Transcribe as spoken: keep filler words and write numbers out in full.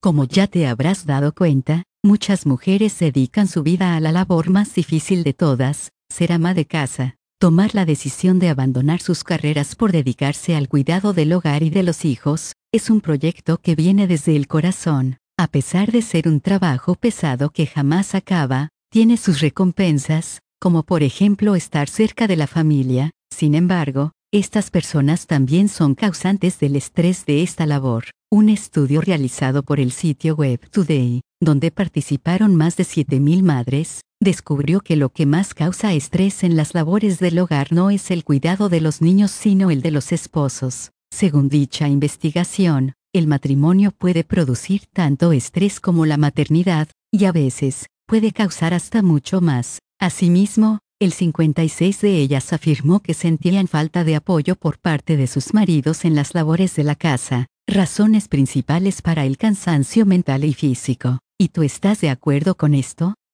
Como ya te habrás dado cuenta, muchas mujeres dedican su vida a la labor más difícil de todas, ser ama de casa. Tomar la decisión de abandonar sus carreras por dedicarse al cuidado del hogar y de los hijos, es un proyecto que viene desde el corazón. A pesar de ser un trabajo pesado que jamás acaba, tiene sus recompensas, como por ejemplo estar cerca de la familia. Sin embargo, estas personas también son causantes del estrés de esta labor. Un estudio realizado por el sitio web Today, donde participaron más de siete mil madres, descubrió que lo que más causa estrés en las labores del hogar no es el cuidado de los niños sino el de los esposos. Según dicha investigación, el matrimonio puede producir tanto estrés como la maternidad, y a veces, puede causar hasta mucho más. Asimismo, el cincuenta y seis de ellas afirmó que sentían falta de apoyo por parte de sus maridos en las labores de la casa, razones principales para el cansancio mental y físico. ¿Y tú estás de acuerdo con esto?